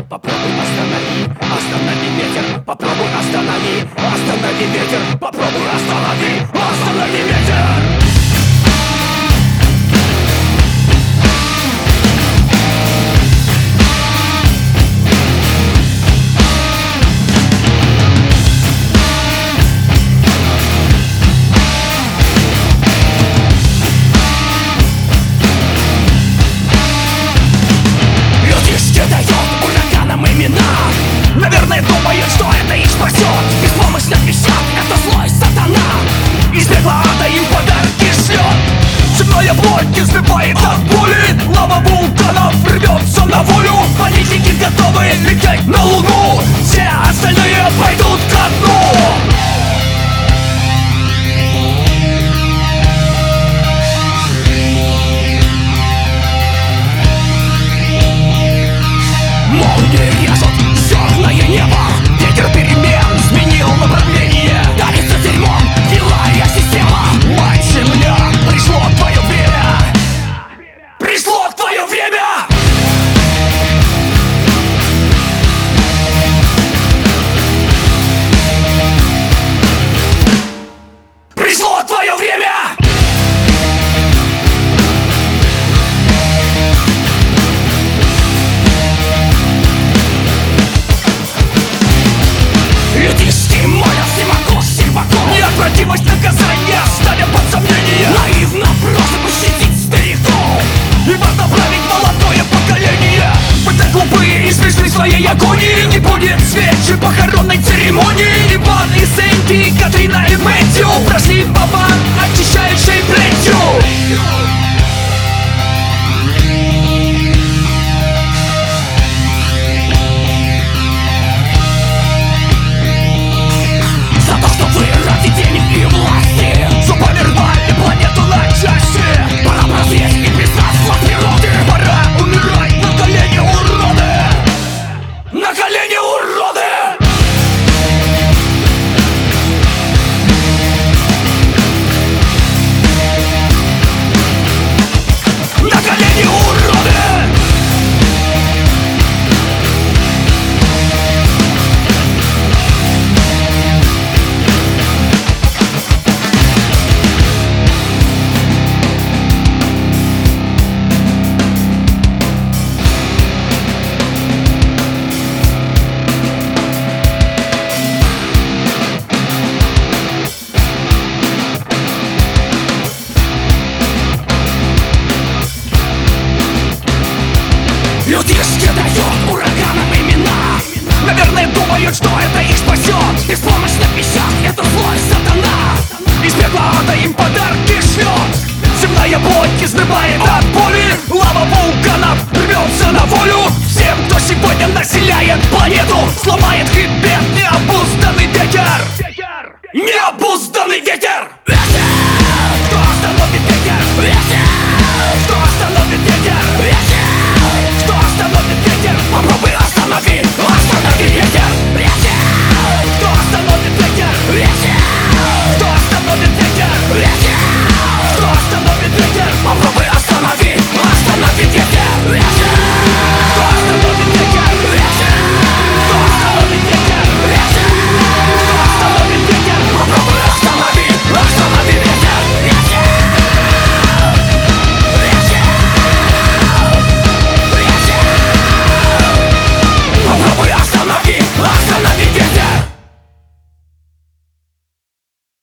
попробуй останови, останови ветер. Попробуй останови, останови ветер. Попробуй останови, останови ветер. Наверное, думают, что это их спасет. Беспомощно пищат, это злой сатана. Из пекла ада им подарки шлет. Земная плоть изнывает от боли. Лава вулканов рвется на волю. Политики готовы лететь на луну. Все остальные пойдут ко дну. Молнии режут черное небо. Ветер перемен сменил направление. Давится дерьмом делая система. Мать земля, пришло твое время. Пришло твое время. Пришло твое время. Людишки моля всемогущих богов. Неотвратимость наказания ставя под сомнение. Наивно просто пощадить стариков и поднаправить молодое поколение. Вы так глупые и смешны своей агонии. Не будет свечи похоронной церемонии. Иван и Сэнди, Катрина и Мэтью прошли в бабан, очищающей плетью. Денег и власти зубами рвали планету на части. Пора прозреть и признать флаг природы. Пора умирать на колени, уроды. На колени, уроды. На колени, уроды. Людишки дают ураганам имена. Наверное, думают, что это их спасет. Беспомощно пищат, это злой сатана. Из пекла ада им подарки шлет. Земная плоть изнывает от боли. Лава вулканов рвется на волю. Всем, кто сегодня населяет планету, сломает хребет необузданный ветер. Необузданный ветер.